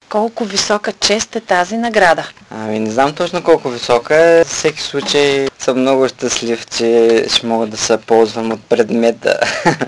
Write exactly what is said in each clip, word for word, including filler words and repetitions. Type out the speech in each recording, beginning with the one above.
Колко висока чест е тази награда? Ами не знам точно колко висока е. В всеки случай съм много щастлив, че ще мога да се ползвам от предмета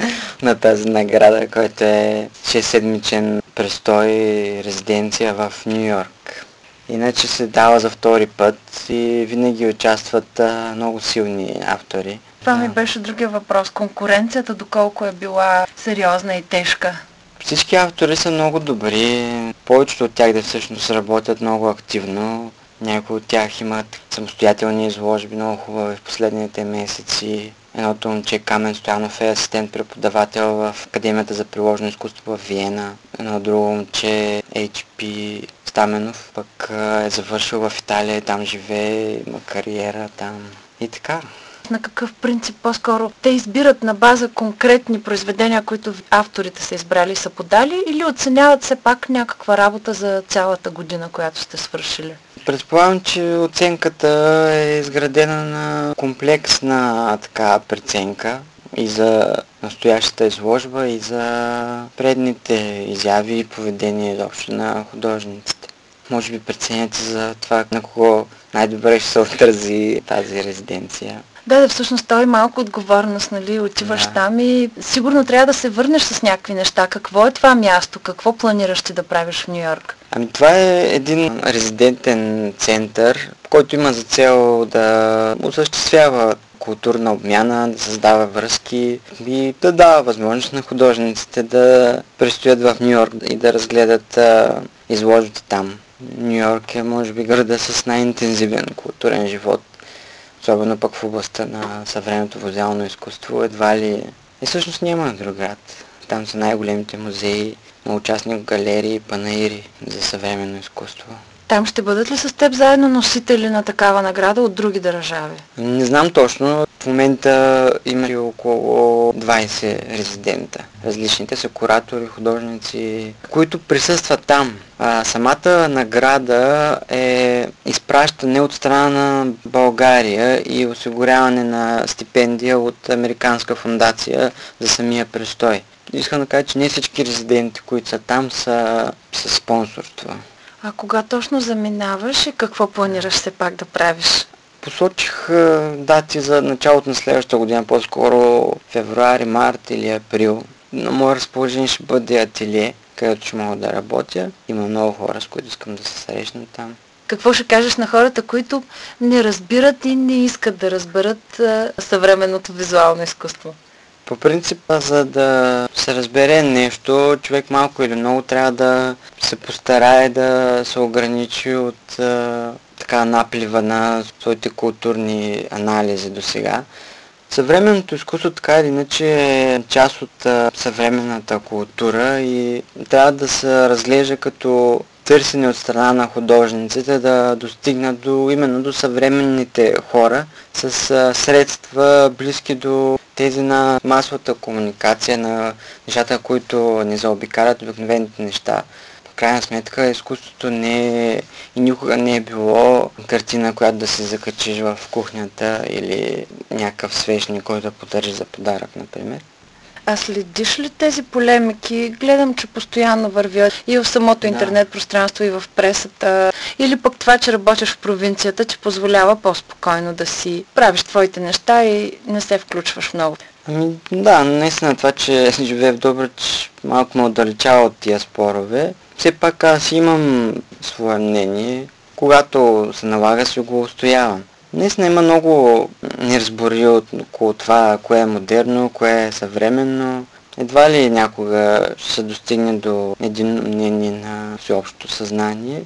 на тази награда, който е шест-седмичен престой и резиденция в Ню Йорк. Иначе се дава за втори път и винаги участват а, много силни автори. Това ми беше другия въпрос. Конкуренцията доколко е била сериозна и тежка? Всички автори са много добри. Повечето от тях да всъщност работят много активно. Някои от тях имат самостоятелни изложби, много хубави в последните месеци. Едното момче Камен Стоянов е асистент-преподавател в Академията за приложено изкуство в Виена. Едно друго момче Ейч Пи Стаменов пък е завършил в Италия, там живее, има кариера там и така. На какъв принцип по-скоро те избират на база конкретни произведения, които авторите са избрали и са подали, или оценяват все пак някаква работа за цялата година, която сте свършили? Предполагам, че оценката е изградена на комплексна така преценка и за настоящата изложба, и за предните изяви и поведение изобщо на художниците. Може би преценяте за това на кого най-добре ще се отрази тази резиденция. Да, да, всъщност той е малко отговорност, нали, отиваш Да. там и сигурно трябва да се върнеш с някакви неща. Какво е това място? Какво планираш ти да правиш в Ню Йорк? Ами това е един резидентен център, който има за цел да осъществява културна обмяна, да създава връзки и да дава възможност на художниците да престоят в Ню Йорк и да разгледат а, изложбите там. Ню Йорк е може би града с най-интензивен културен живот, особено пък в областта на съвременното визуално изкуство, едва ли... И всъщност няма друг град. Там са най-големите музеи, многочастни галерии, панаири за съвременно изкуство. Там ще бъдат ли с теб заедно носители на такава награда от други държави? Не знам точно. В момента има и около двайсет резидента. Различните са куратори, художници, които присъстват там. А самата награда е изпращане от страна на България и осигуряване на стипендия от Американска фондация за самия престой. Искам да кажа, че не всички резиденти, които са там, са със спонсорство. А кога точно заминаваш и какво планираш все пак да правиш? Посочих дати за началото на следващата година, по-скоро февруари, март или април. На мое разположение ще бъде ателие, където ще мога да работя. Има много хора, с които искам да се срещна там. Какво ще кажеш на хората, които не разбират и не искат да разберат а, съвременното визуално изкуство? По принцип, за да се разбере нещо, човек малко или много трябва да се постарае да се ограничи от а, така наплива на своите културни анализи до сега. Съвременното изкуство така или иначе е част от а, съвременната култура и трябва да се разглежда като търсене от страна на художниците да достигнат до, именно до съвременните хора с а, средства близки до тези на масовата комуникация, на нещата, които не заобикалят обикновените неща. В крайна сметка изкуството не е и никога не е било картина, която да се закачиш в кухнята или някакъв свещник, който да поддържиш за подарък, например. А следиш ли тези полемики? Гледам, че постоянно вървят и в самото Да. интернет пространство, и в пресата. Или пък това, че работиш в провинцията, че позволява по-спокойно да си правиш твоите неща и не се включваш много. Ами да, наистина това, че живея в Добрич, малко ме отдалечава от тия спорове. Все пак аз имам свое мнение. Когато се налага, си го устоявам. Наистина има много неразбори около това, кое е модерно, кое е съвременно. Едва ли някога ще се достигне до един мнение на всеобщото съзнание,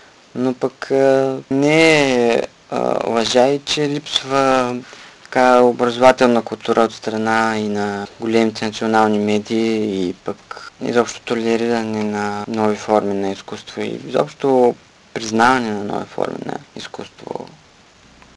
но пък а, не е а, лъжа и че липсва така образователна култура от страна и на големите национални медии и пък изобщо толериране на нови форми на изкуство и изобщо признаване на нови форми на изкуство.